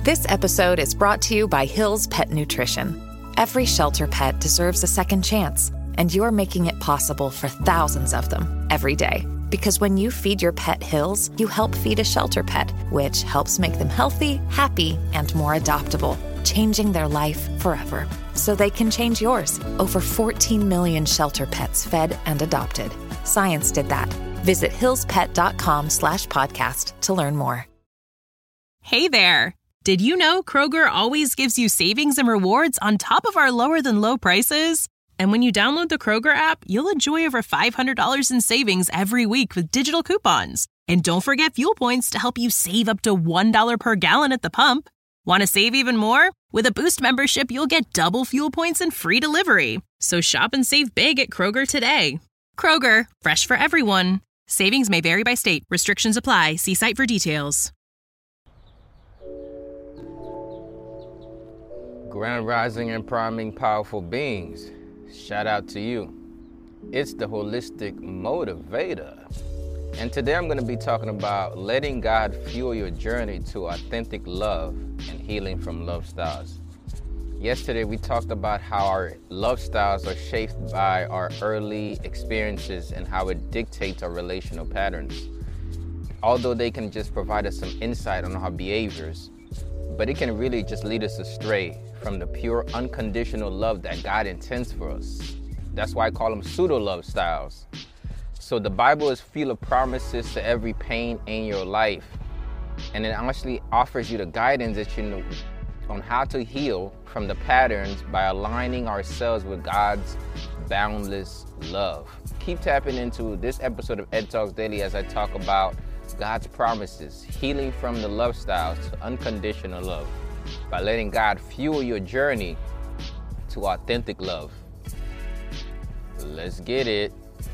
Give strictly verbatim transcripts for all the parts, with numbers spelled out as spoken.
This episode is brought to you by Hill's Pet Nutrition. Every shelter pet deserves a second chance, and you're making it possible for thousands of them every day. Because when you feed your pet Hill's, you help feed a shelter pet, which helps make them healthy, happy, and more adoptable, changing their life forever. So they can change yours. Over fourteen million shelter pets fed and adopted. Science did that. Visit hillspet.com slash podcast to learn more. Hey there. Did you know Kroger always gives you savings and rewards on top of our lower than low prices? And when you download the Kroger app, you'll enjoy over five hundred dollars in savings every week with digital coupons. And don't forget fuel points to help you save up to one dollar per gallon at the pump. Want to save even more? With a Boost membership, you'll get double fuel points and free delivery. So shop and save big at Kroger today. Kroger, fresh for everyone. Savings may vary by state. Restrictions apply. See site for details. Grand Rising and Priming Powerful Beings. Shout out to you. It's the Holistic Motivator. And today I'm going to be talking about letting God fuel your journey to authentic love and healing from love styles. Yesterday we talked about how our love styles are shaped by our early experiences and how it dictates our relational patterns. Although they can just provide us some insight on our behaviors, but it can really just lead us astray from the pure unconditional love that God intends for us. That's why I call them pseudo-love styles. So the Bible is full of promises to every pain in your life. And it actually offers you the guidance that you know on how to heal from the patterns by aligning ourselves with God's boundless love. Keep tapping into this episode of Ed Talks Daily as I talk about God's promises, healing from the love styles to unconditional love, by letting God fuel your journey to authentic love. Let's get it.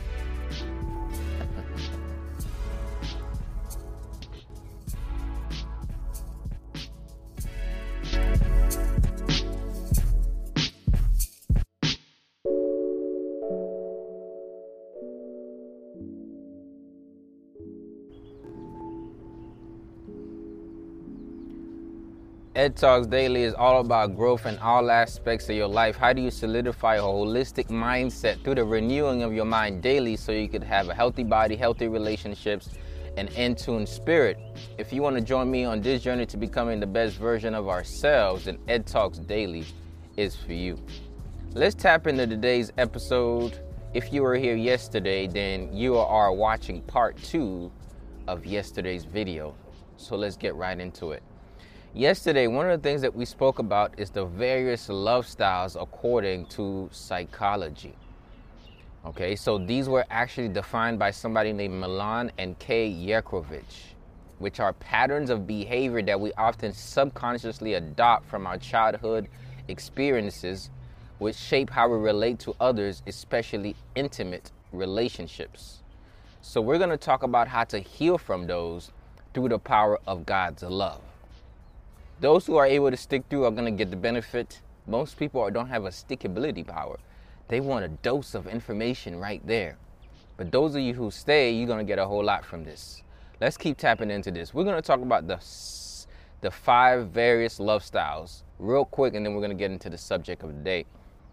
Ed Talks Daily is all about growth in all aspects of your life. How do you solidify a holistic mindset through the renewing of your mind daily so you could have a healthy body, healthy relationships, and in-tune spirit? If you want to join me on this journey to becoming the best version of ourselves, then Ed Talks Daily is for you. Let's tap into today's episode. If you were here yesterday, then you are watching part two of yesterday's video. So let's get right into it. Yesterday, one of the things that we spoke about is the various love styles according to psychology. Okay, so these were actually defined by somebody named Milan and Kay Yerkovich, which are patterns of behavior that we often subconsciously adopt from our childhood experiences, which shape how we relate to others, especially intimate relationships. So we're going to talk about how to heal from those through the power of God's love. Those who are able to stick through are going to get the benefit. Most people don't have a stickability power. They want a dose of information right there. But those of you who stay, you're going to get a whole lot from this. Let's keep tapping into this. We're going to talk about the, the five various love styles real quick, and then we're going to get into the subject of the day.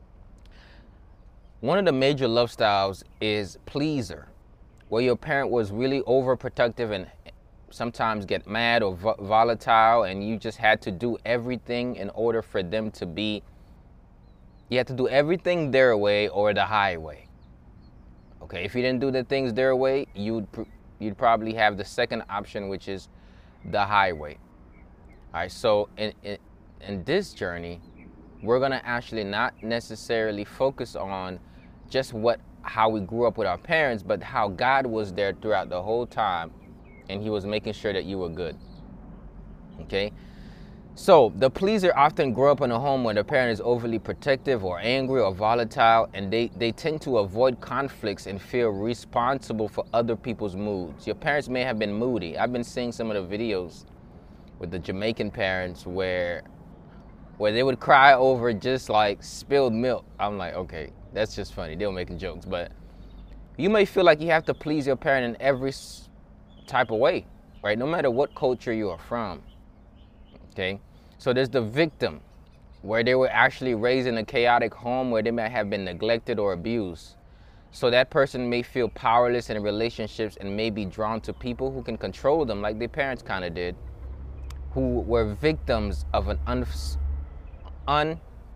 One of the major love styles is pleaser, where your parent was really overprotective and sometimes get mad or vo- volatile, and you just had to do everything in order for them to be, you had to do everything their way or the highway. Okay, if you didn't do the things their way, you'd pr- you'd probably have the second option, which is the highway. All right, so in, in, in this journey, we're gonna actually not necessarily focus on just what how we grew up with our parents, but how God was there throughout the whole time, and he was making sure that you were good. Okay? So the pleaser often grow up in a home where the parent is overly protective or angry or volatile, and they, they tend to avoid conflicts and feel responsible for other people's moods. Your parents may have been moody. I've been seeing some of the videos with the Jamaican parents where where they would cry over just like spilled milk. I'm like, okay, that's just funny. They were making jokes. But you may feel like you have to please your parent in every type of way, right? No matter what culture you are from. Okay, So there's the victim, where they were actually raised in a chaotic home where they might have been neglected or abused. So that person may feel powerless in relationships and may be drawn to people who can control them, like their parents kind of did, who were victims of an un, un,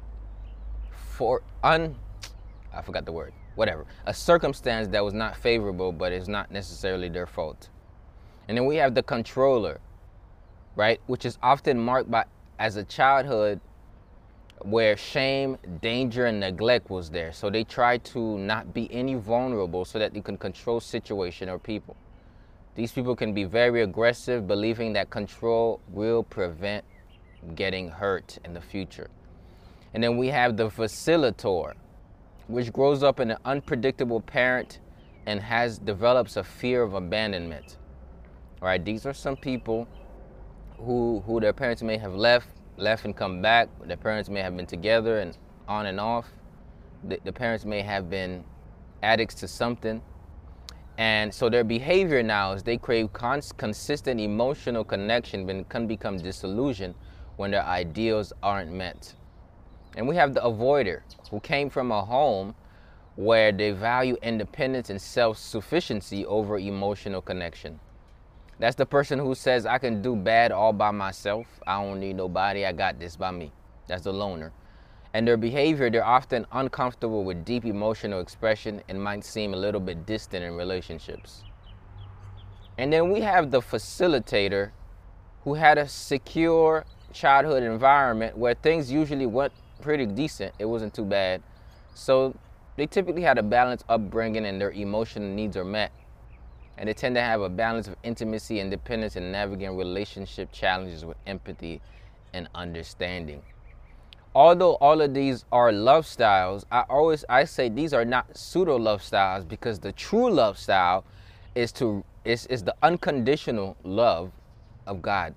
for, un, I forgot the word, whatever, a circumstance that was not favorable, but is not necessarily their fault. And then we have the controller, right, which is often marked by as a childhood where shame, danger, and neglect was there. So they try to not be any vulnerable so that you can control situation or people. These people can be very aggressive, believing that control will prevent getting hurt in the future. And then we have the facilitator, which grows up in an unpredictable parent and has develops a fear of abandonment. All right, these are some people who who their parents may have left, left and come back. Their parents may have been together and on and off. The, the parents may have been addicts to something. And so their behavior now is they crave cons- consistent emotional connection but can become disillusioned when their ideals aren't met. And we have the avoider, who came from a home where they value independence and self-sufficiency over emotional connection. That's the person who says, I can do bad all by myself. I don't need nobody. I got this by me. That's the loner. And their behavior, they're often uncomfortable with deep emotional expression and might seem a little bit distant in relationships. And then we have the facilitator, who had a secure childhood environment where things usually went pretty decent. It wasn't too bad. So they typically had a balanced upbringing and their emotional needs are met. And they tend to have a balance of intimacy, independence, and navigating relationship challenges with empathy and understanding. Although all of these are love styles, I always I say these are not pseudo love styles, because the true love style is to is, is the unconditional love of God.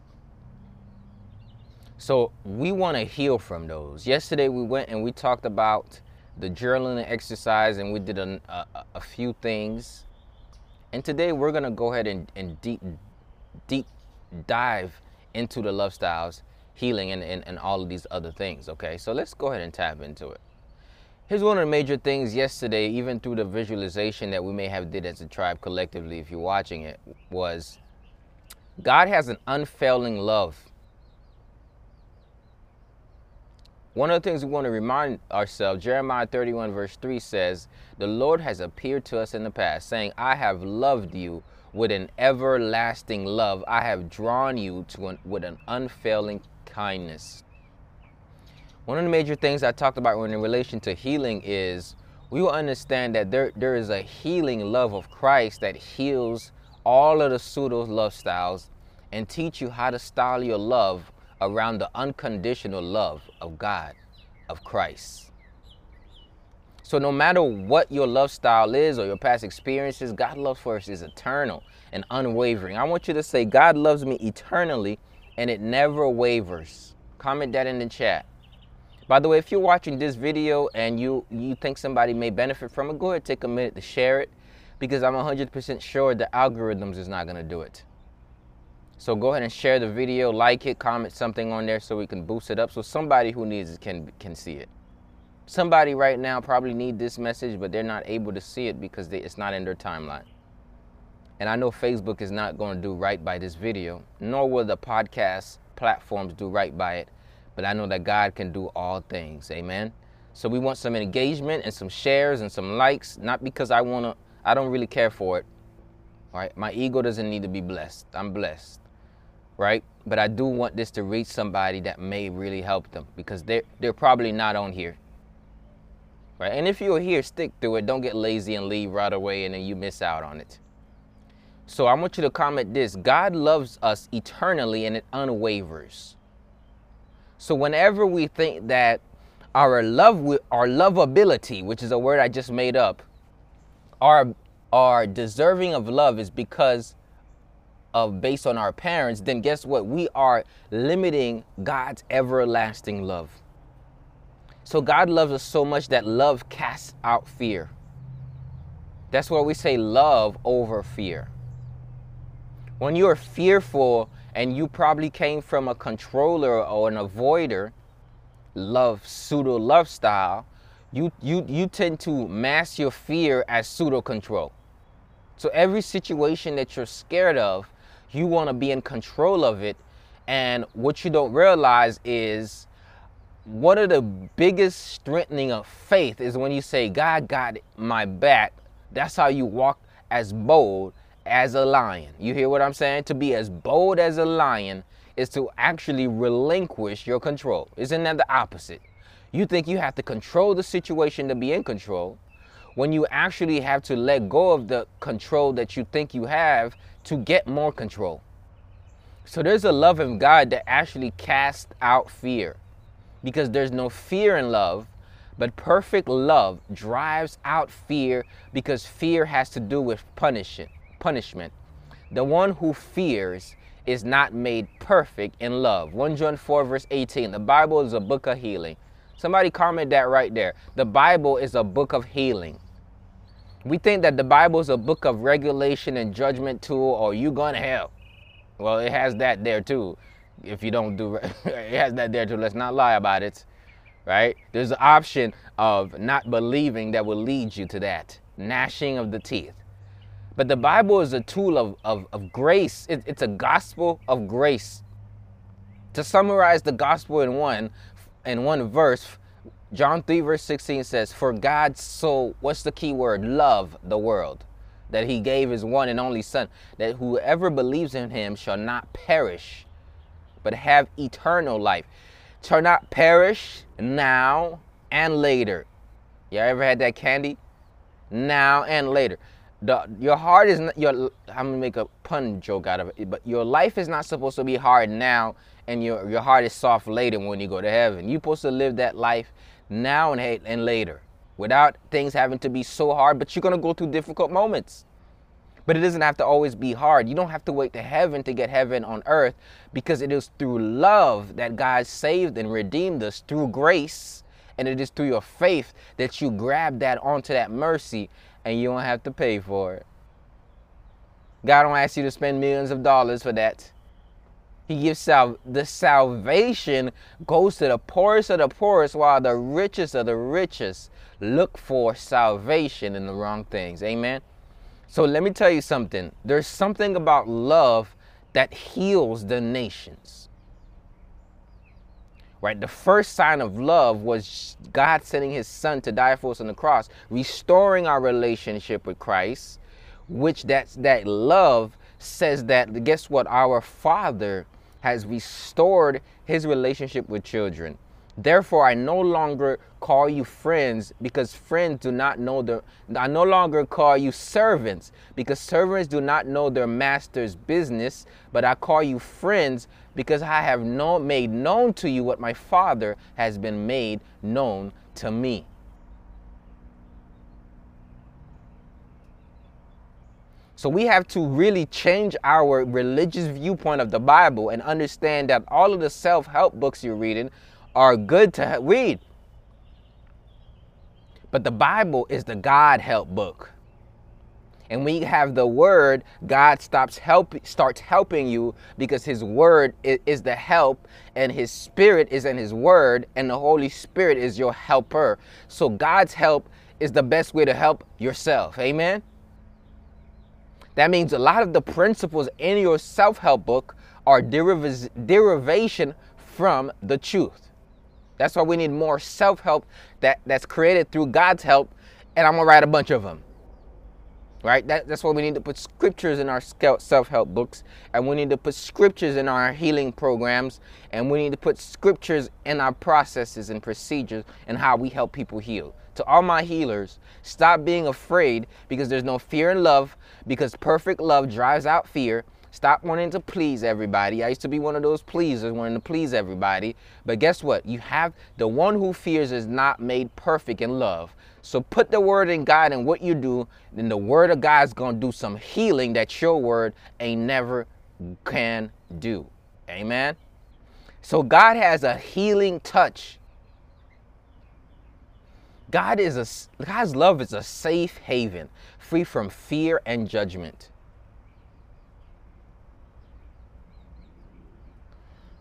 So we want to heal from those. Yesterday we went and we talked about the journaling exercise, and we did a, a, a few things. And today we're going to go ahead and, and deep, deep dive into the love styles, healing, and, and, and all of these other things, okay? So let's go ahead and tap into it. Here's one of the major things yesterday, even through the visualization that we may have did as a tribe collectively, if you're watching it, was God has an unfailing love. One of the things we want to remind ourselves, Jeremiah thirty-one verse three says, the Lord has appeared to us in the past, saying, I have loved you with an everlasting love. I have drawn you to an, with an unfailing kindness. One of the major things I talked about when in relation to healing is we will understand that there, there is a healing love of Christ that heals all of the pseudo love styles and teach you how to style your love around the unconditional love of God, of Christ. So no matter what your love style is or your past experiences, God's love for us is eternal and unwavering. I want you to say, God loves me eternally and it never wavers. Comment that in the chat. By the way, if you're watching this video and you, you think somebody may benefit from it, go ahead and take a minute to share it, because I'm one hundred percent sure the algorithms is not going to do it. So go ahead and share the video, like it, comment something on there so we can boost it up so somebody who needs it can, can see it. Somebody right now probably need this message, but they're not able to see it because they, it's not in their timeline. And I know Facebook is not going to do right by this video, nor will the podcast platforms do right by it. But I know that God can do all things. Amen. So we want some engagement and some shares and some likes, not because I want to, I don't really care for it. All right. My ego doesn't need to be blessed. I'm blessed. Right. But I do want this to reach somebody that may really help them, because they're, they're probably not on here. Right. And if you're here, stick through it. Don't get lazy and leave right away and then you miss out on it. So I want you to comment this. God loves us eternally and it unwavers. So whenever we think that our love, our lovability, which is a word I just made up, our, our deserving of love is because of based on our parents, then guess what? We are limiting God's everlasting love. So God loves us so much that love casts out fear. That's why we say love over fear. When you're fearful and you probably came from a controller or an avoider love, pseudo love style, you, you, you tend to mask your fear as pseudo control. So every situation that you're scared of, you want to be in control of it. And what you don't realize is one of the biggest strengthening of faith is when you say, God got my back. That's how you walk as bold as a lion. You hear what I'm saying? To be as bold as a lion is to actually relinquish your control. Isn't that the opposite? You think you have to control the situation to be in control, when you actually have to let go of the control that you think you have to get more control. So there's a love of God that actually casts out fear, because there's no fear in love, but perfect love drives out fear, because fear has to do with punishment. punishment. The one who fears is not made perfect in love. First John four verse eighteen. The Bible is a book of healing. Somebody comment that right there. The Bible is a book of healing. We think that the Bible is a book of regulation and judgment tool, or you going to hell. Well, it has that there too. If you don't do, it has that there too. Let's not lie about it, right? There's an option of not believing that will lead you to that. Gnashing of the teeth. But the Bible is a tool of, of, of grace. It, it's a gospel of grace. To summarize the gospel in one, in one verse, John three verse sixteen says, for God so, what's the key word? Love the world, that he gave his one and only son, that whoever believes in him shall not perish, but have eternal life. Shall not perish now and later. You ever had that candy? Now and later. The, your heart is not, your, I'm gonna make a pun joke out of it, but your life is not supposed to be hard now, and your, your heart is soft later when you go to heaven. You're supposed to live that life now and, and later, without things having to be so hard, but you're gonna go through difficult moments. But it doesn't have to always be hard. You don't have to wait to heaven to get heaven on earth, because it is through love that God saved and redeemed us, through grace, and it is through your faith that you grab that onto that mercy, and you don't have to pay for it. God don't ask you to spend millions of dollars for that. He gives sal- the salvation goes to the poorest of the poorest, while the richest of the richest look for salvation in the wrong things. Amen. So let me tell you something. There's something about love that heals the nations. Right? The first sign of love was God sending his son to die for us on the cross, restoring our relationship with Christ, which that's, that love says that, guess what? Our Father has restored his relationship with children. Therefore, I no longer call you friends, because friends do not know their, I no longer call you servants, because servants do not know their master's business, but I call you friends, because I have known, made known to you what my Father has been made known to me. So we have to really change our religious viewpoint of the Bible and understand that all of the self-help books you're reading are good to read. But the Bible is the God help book. And when you have the word, God stops help, starts helping you, because his word is, is the help, and his spirit is in his word, and the Holy Spirit is your helper. So God's help is the best way to help yourself. Amen. That means a lot of the principles in your self-help book are deriv- derivation from the truth. That's why we need more self-help that, that's created through God's help, and I'm going to write a bunch of them. Right? That, that's why we need to put scriptures in our self-help books, and we need to put scriptures in our healing programs, and we need to put scriptures in our processes and procedures and how we help people heal. To all my healers, stop being afraid, because there's no fear in love, because perfect love drives out fear. Stop wanting to please everybody. I used to be one of those pleasers, wanting to please everybody. But guess what? You have the one who fears is not made perfect in love. So put the word in God in what you do, then the word of God's going to do some healing that your word ain't never can do. Amen. So God has a healing touch. God is a, God's love is a safe haven, free from fear and judgment.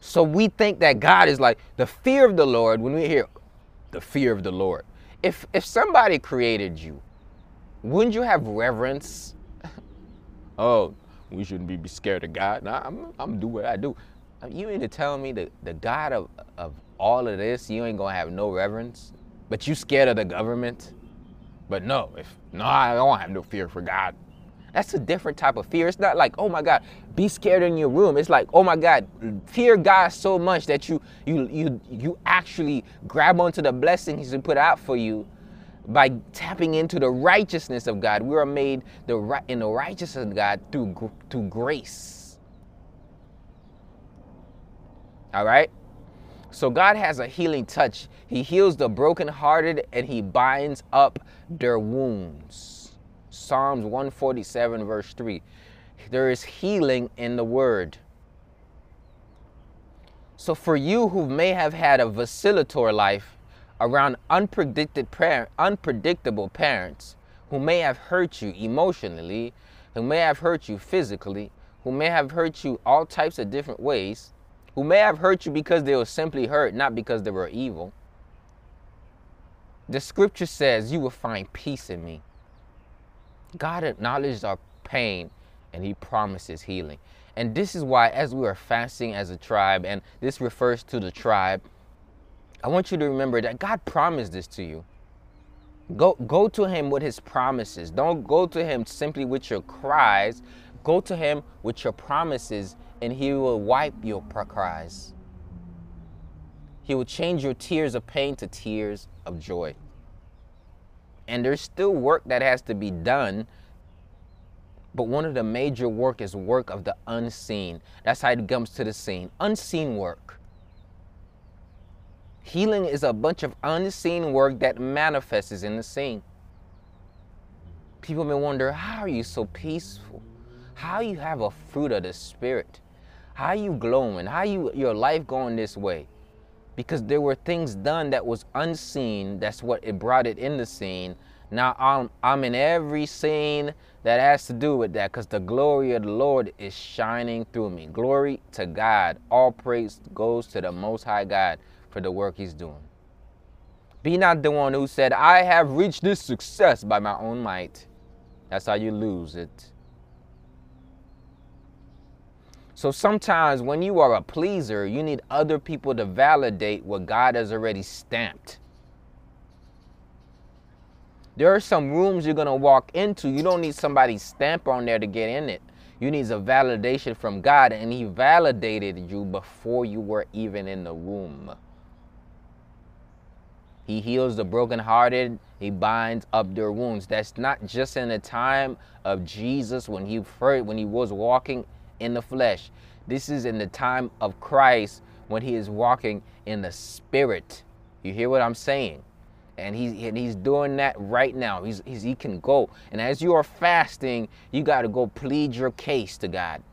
So we think that God is like the fear of the Lord when we hear the fear of the Lord. If if somebody created you, wouldn't you have reverence? Oh, we shouldn't be scared of God. Nah, I'm I'm do what I do. You mean to tell me that the God of, of all of this, you ain't gonna have no reverence? But you scared of the government? But no, if no, I don't have no fear for God. That's a different type of fear. It's not like, oh my God, be scared in your room. It's like, oh my God, fear God so much that you you you you actually grab onto the blessings He's put out for you by tapping into the righteousness of God. We are made the right in the righteousness of God through through grace. All right? So God has a healing touch. He heals the brokenhearted and He binds up their wounds. Psalms one forty-seven verse three. There is healing in the word. So for you who may have had a vacillatory life around unpredicted parent, unpredictable parents who may have hurt you emotionally, who may have hurt you physically, who may have hurt you all types of different ways, who may have hurt you because they were simply hurt, not because they were evil. The scripture says you will find peace in me. God acknowledges our pain and He promises healing. And this is why as we are fasting as a tribe, and this refers to the tribe, I want you to remember that God promised this to you. Go, go to Him with His promises. Don't go to Him simply with your cries. Go to Him with your promises, and He will wipe your cries. He will change your tears of pain to tears of joy. And there's still work that has to be done, but one of the major work is work of the unseen. That's how it comes to the scene. Unseen work. Healing is a bunch of unseen work that manifests in the scene. People may wonder, how are you so peaceful? How you have a fruit of the Spirit? How you glowing? How you your life going this way? Because there were things done that was unseen. That's what it brought it in the scene. Now I'm I'm in every scene that has to do with that, because the glory of the Lord is shining through me. Glory to God. All praise goes to the Most High God for the work He's doing. Be not the one who said, I have reached this success by my own might. That's how you lose it. So sometimes when you are a pleaser, you need other people to validate what God has already stamped. There are some rooms you're going to walk into. You don't need somebody's stamp on there to get in it. You need a validation from God, and He validated you before you were even in the room. He heals the brokenhearted. He binds up their wounds. That's not just in the time of Jesus when he first, when he was walking in the flesh. This is in the time of Christ when He is walking in the Spirit. You hear what I'm saying? And he's, and he's doing that right now. He's, he's, he can go. And as you are fasting, you got to go plead your case to God.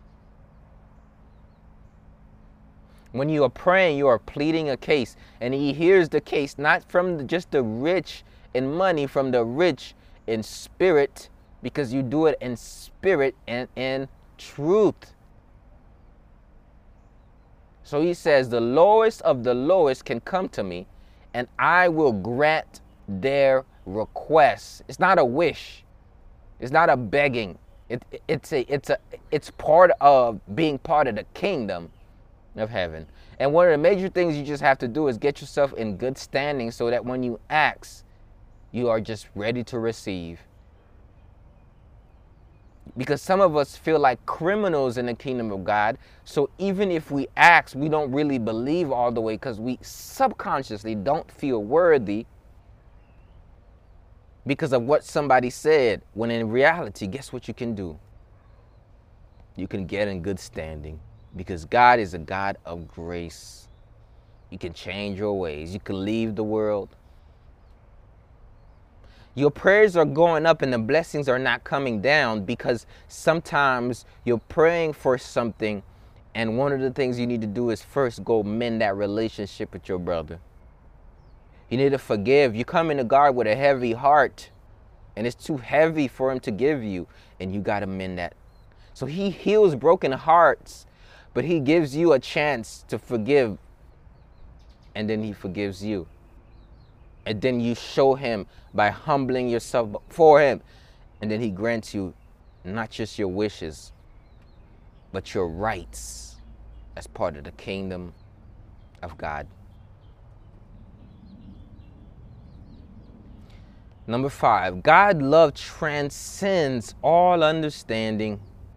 When you are praying, you are pleading a case. And He hears the case, not from the, just the rich in money, from the rich in spirit, because you do it in spirit and in truth. So He says, the lowest of the lowest can come to me, and I will grant their requests. It's not a wish. It's not a begging. It, it's a, it's a, it's part of being part of the kingdom of heaven. And one of the major things you just have to do is get yourself in good standing so that when you ask, you are just ready to receive. Because some of us feel like criminals in the kingdom of God. So even if we ask, we don't really believe all the way because we subconsciously don't feel worthy because of what somebody said. When in reality, guess what you can do? You can get in good standing because God is a God of grace. You can change your ways. You can leave the world. Your prayers are going up and the blessings are not coming down because sometimes you're praying for something, and one of the things you need to do is first go mend that relationship with your brother. You need to forgive. You come into God with a heavy heart and it's too heavy for Him to give you, and you got to mend that. So He heals broken hearts But he gives you a chance to forgive, and then he forgives you. And then you show him by humbling yourself before him, and then he grants you not just your wishes, but your rights as part of the kingdom of God. Number five, God's love transcends all understanding.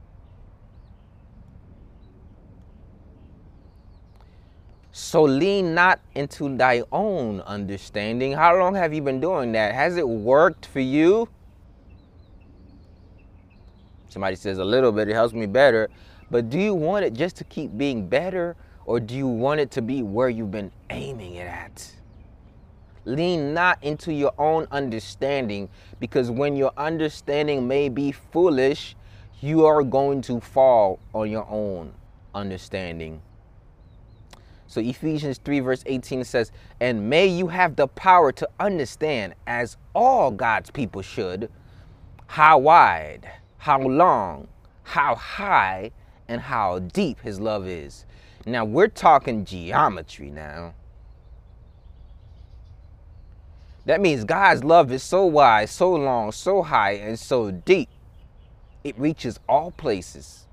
So lean not into thy own understanding. How long have you been doing that? Has it worked for you? Somebody says a little bit, it helps me better. But do you want it just to keep being better, or do you want it to be where you've been aiming it at? Lean not into your own understanding, because when your understanding may be foolish, you are going to fall on your own understanding. So Ephesians three verse eighteen says, and may you have the power to understand, as all God's people should, how wide, how long, how high, and how deep his love is. Now we're talking geometry now. That means God's love is so wide, so long, so high, and so deep. It reaches all places,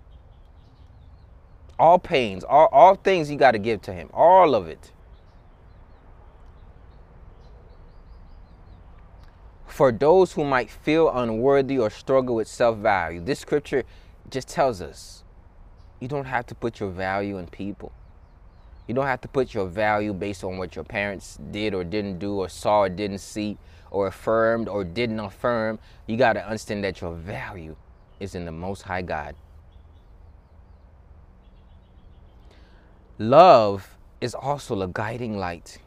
all pains, all, all things you got to give to him, all of it. For those who might feel unworthy or struggle with self-value, this scripture just tells us you don't have to put your value in people. You don't have to put your value based on what your parents did or didn't do, or saw or didn't see, or affirmed or didn't affirm. You got to understand that your value is in the Most High God. Love is also a guiding light.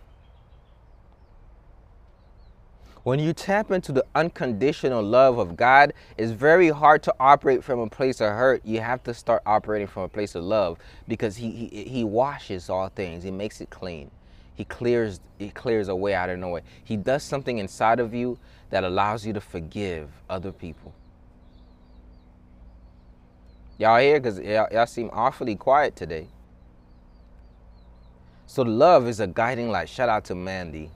When you tap into the unconditional love of God, it's very hard to operate from a place of hurt. You have to start operating from a place of love, because he he, he washes all things. He makes it clean. He clears he clears a way out of nowhere. He does something inside of you that allows you to forgive other people. Y'all here? Because y'all, y'all seem awfully quiet today. So love is a guiding light. Shout out to Mandy.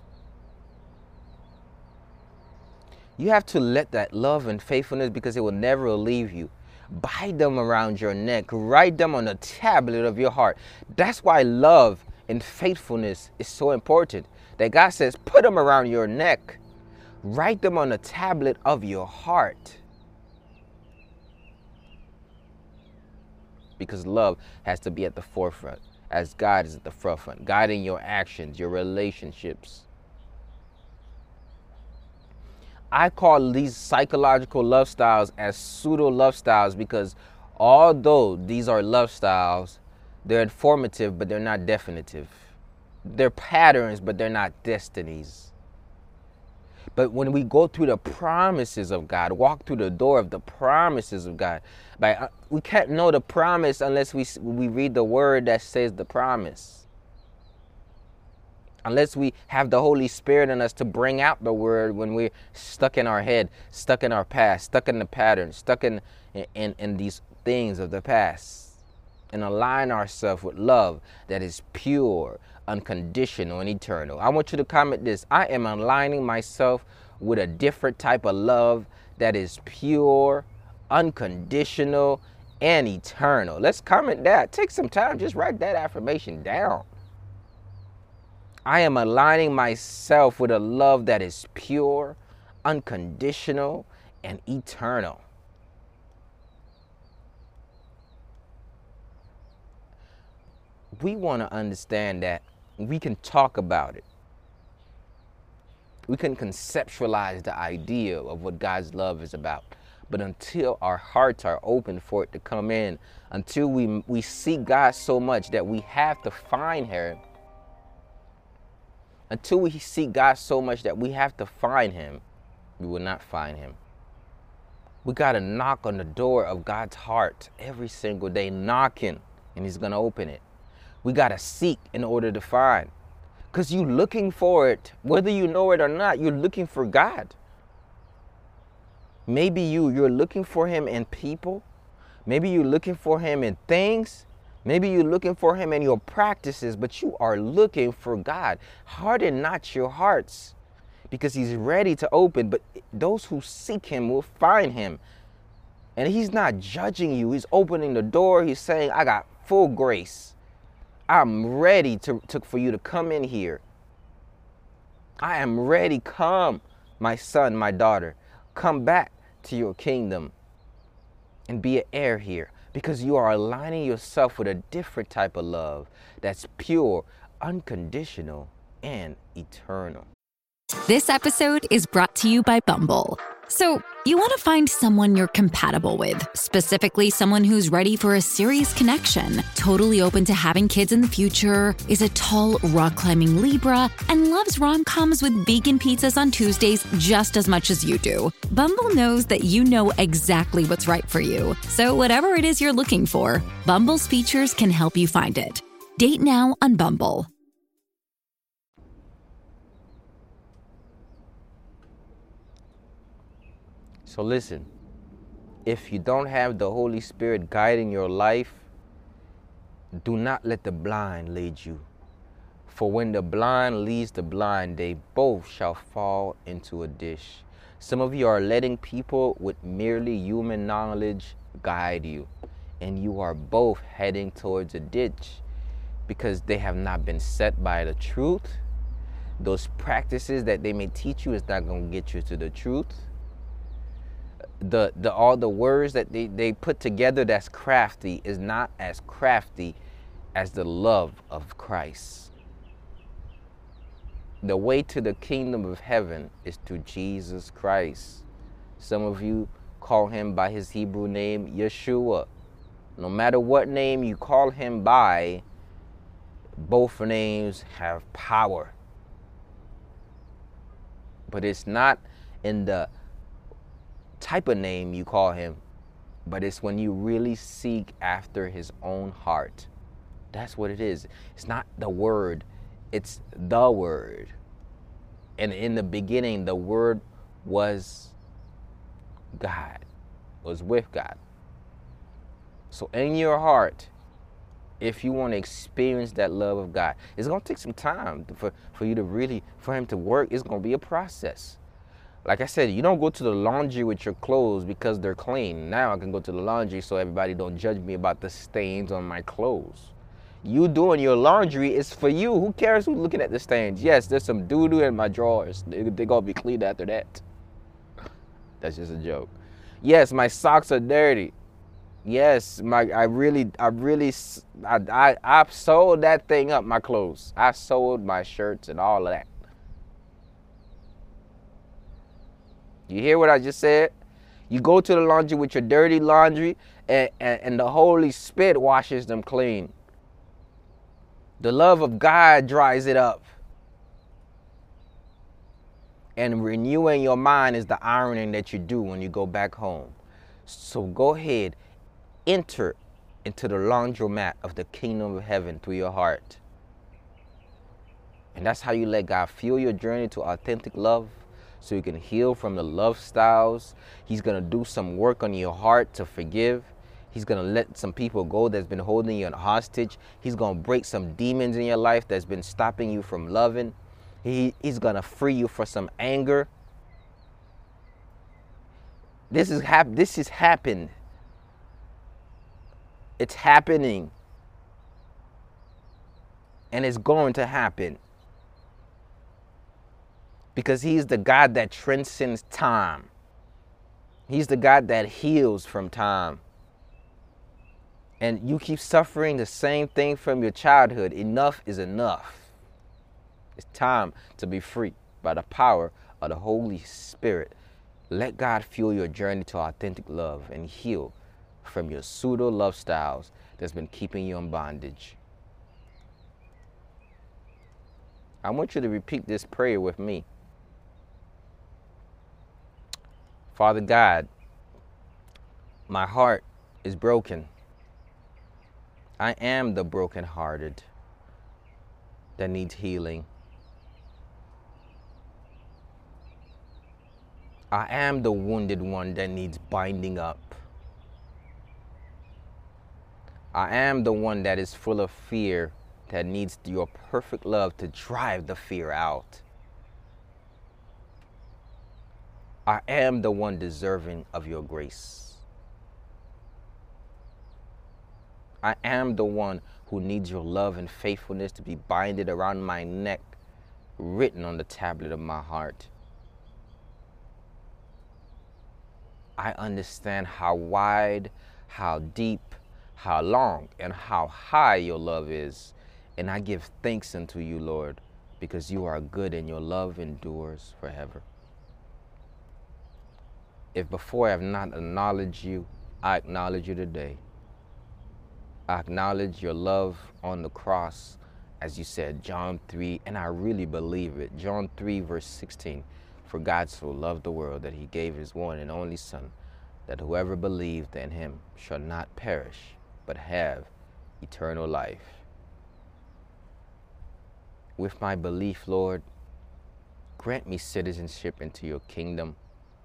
You have to let that love and faithfulness, because it will never leave you. Bind them around your neck. Write them on the tablet of your heart. That's why love and faithfulness is so important. That God says, put them around your neck. Write them on the tablet of your heart. Because love has to be at the forefront, as God is at the forefront, guiding your actions, your relationships. I call these psychological love styles as pseudo love styles, because although these are love styles, they're informative, but they're not definitive. They're patterns, but they're not destinies. But when we go through the promises of God, walk through the door of the promises of God, by, we can't know the promise unless we, we read the word that says the promise. Unless we have the Holy Spirit in us to bring out the word when we're stuck in our head, stuck in our past, stuck in the patterns, stuck in, in, in these things of the past. And align ourselves with love that is pure, unconditional, and eternal. I want you to comment this. I am aligning myself with a different type of love that is pure, unconditional, and eternal. Let's comment that. Take some time. Just write that affirmation down. I am aligning myself with a love that is pure, unconditional, and eternal. We want to understand that we can talk about it. We can conceptualize the idea of what God's love is about. But until our hearts are open for it to come in, until we, we seek God so much that we have to find Him, until we seek God so much that we have to find Him, we will not find Him. We got to knock on the door of God's heart every single day, knocking, and He's going to open it. We got to seek in order to find. Because you're looking for it, whether you know it or not, you're looking for God. Maybe you, you're looking for Him in people. Maybe you're looking for Him in things. Maybe you're looking for him in your practices, but you are looking for God. Harden not your hearts, because he's ready to open, but those who seek him will find him. And he's not judging you. He's opening the door. He's saying, I got full grace. I'm ready to, to for you to come in here. I am ready. Come, my son, my daughter. Come back to your kingdom and be an heir here, because you are aligning yourself with a different type of love that's pure, unconditional, and eternal. This episode is brought to you by Bumble. So, you want to find someone you're compatible with, specifically someone who's ready for a serious connection, totally open to having kids in the future, is a tall, rock-climbing Libra, and loves rom-coms with vegan pizzas on Tuesdays just as much as you do. Bumble knows that you know exactly what's right for you. So whatever it is you're looking for, Bumble's features can help you find it. Date now on Bumble. So listen, if you don't have the Holy Spirit guiding your life, do not let the blind lead you. For when the blind leads the blind, they both shall fall into a ditch. Some of you are letting people with merely human knowledge guide you, and you are both heading towards a ditch because they have not been set by the truth. Those practices that they may teach you is not going to get you to the truth. The, the all the words that they, they put together that's crafty is not as crafty as the love of Christ. The way to the kingdom of heaven is through Jesus Christ. Some of you call him by his Hebrew name, Yeshua. No matter what name you call him by, both names have power. But it's not in the type of name you call him, but it's when you really seek after his own heart. That's what it is. It's not the word, it's the word. And in the beginning, the word was God, was with God. So in your heart, if you want to experience that love of God, it's going to take some time for, for you to really, for him to work. It's going to be a process. Like I said, you don't go to the laundry with your clothes because they're clean. Now I can go to the laundry so everybody don't judge me about the stains on my clothes. You doing your laundry is for you. Who cares who's looking at the stains? Yes, there's some doo-doo in my drawers. They're they going to be clean after that. That's just a joke. Yes, my socks are dirty. Yes, my I really, I really, I, I, I sewed that thing up, my clothes. I sewed my shirts and all of that. You hear what I just said? You go to the laundry with your dirty laundry, and, and, and the Holy Spirit washes them clean. The love of God dries it up. And renewing your mind is the ironing that you do when you go back home. So go ahead, enter into the laundromat of the kingdom of heaven through your heart. And that's how you let God fuel your journey to authentic love, so you can heal from the love styles. He's going to do some work on your heart to forgive. He's going to let some people go that's been holding you hostage. He's going to break some demons in your life that's been stopping you from loving. He, he's going to free you from some anger. This is hap- This has happened. It's happening. And it's going to happen. Because he's the God that transcends time. He's the God that heals from time. And you keep suffering the same thing from your childhood. Enough is enough. It's time to be free by the power of the Holy Spirit. Let God fuel your journey to authentic love and heal from your pseudo love styles that's been keeping you in bondage. I want you to repeat this prayer with me. Father God, my heart is broken. I am the brokenhearted that needs healing. I am the wounded one that needs binding up. I am the one that is full of fear, that needs your perfect love to drive the fear out. I am the one deserving of your grace. I am the one who needs your love and faithfulness to be binded around my neck, written on the tablet of my heart. I understand how wide, how deep, how long, and how high your love is. And I give thanks unto you, Lord, because you are good and your love endures forever. If before I have not acknowledged you, I acknowledge you today. I acknowledge your love on the cross, as you said, John three, and I really believe it. John three, verse sixteen, for God so loved the world that he gave his one and only Son, that whoever believed in him shall not perish, but have eternal life. With my belief, Lord, grant me citizenship into your kingdom.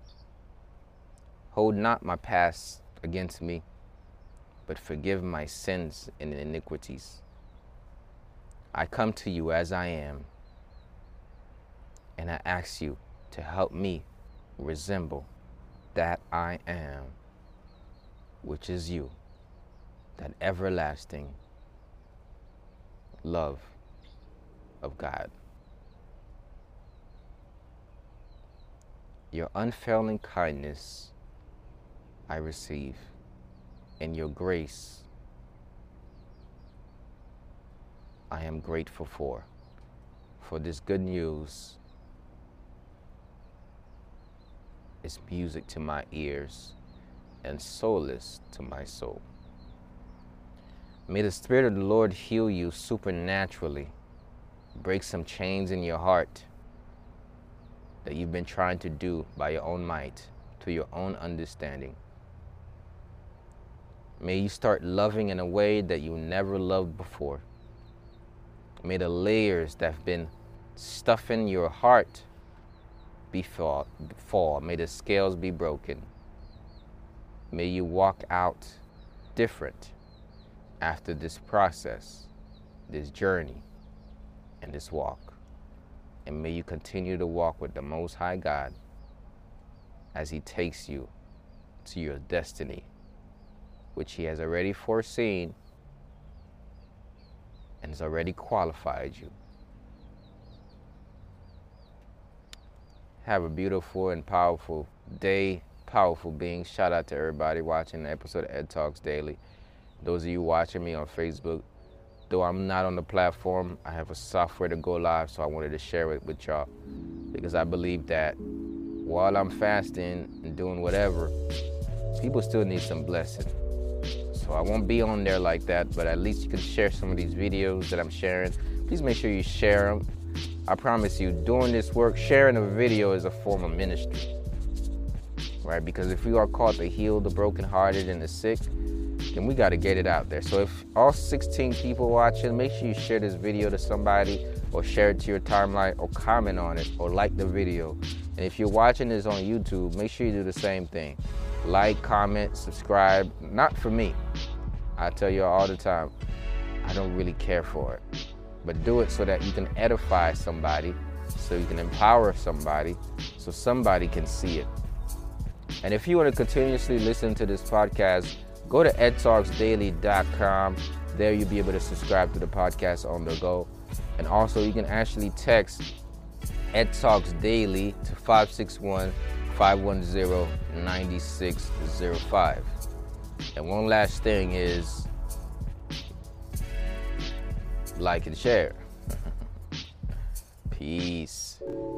Hold not my past against me, but forgive my sins and iniquities. I come to you as I am, and I ask you to help me resemble that I am, which is you, that everlasting love of God. Your unfailing kindness I receive, and your grace I am grateful for. For this good news is music to my ears and solace to my soul. May the Spirit of the Lord heal you supernaturally, break some chains in your heart that you've been trying to do by your own might, to your own understanding. May you start loving in a way that you never loved before. May the layers that have been stuffing your heart be fall, fall. May the scales be broken. May you walk out different after this process, this journey, and this walk. And may you continue to walk with the Most High God as he takes you to your destiny, which he has already foreseen and has already qualified you. Have a beautiful and powerful day, powerful being. Shout out to everybody watching the episode of Ed Talks Daily. Those of you watching me on Facebook, though I'm not on the platform, I have a software to go live, so I wanted to share it with y'all, because I believe that while I'm fasting and doing whatever, people still need some blessing. So I won't be on there like that, but at least you can share some of these videos that I'm sharing. Please make sure you share them. I promise you, doing this work, sharing a video is a form of ministry, right? Because if we are called to heal the brokenhearted and the sick, then we got to get it out there. So if all sixteen people watching, make sure you share this video to somebody, or share it to your timeline, or comment on it, or like the video. And if you're watching this on YouTube, make sure you do the same thing. Like, comment, subscribe. Not for me. I tell you all the time, I don't really care for it. But do it so that you can edify somebody, so you can empower somebody, so somebody can see it. And if you want to continuously listen to this podcast, go to ed talks daily dot com. There you'll be able to subscribe to the podcast on the go. And also you can actually text Ed Talks Daily to five six one, five one zero, nine six zero five. And one last thing is, like and share. Peace.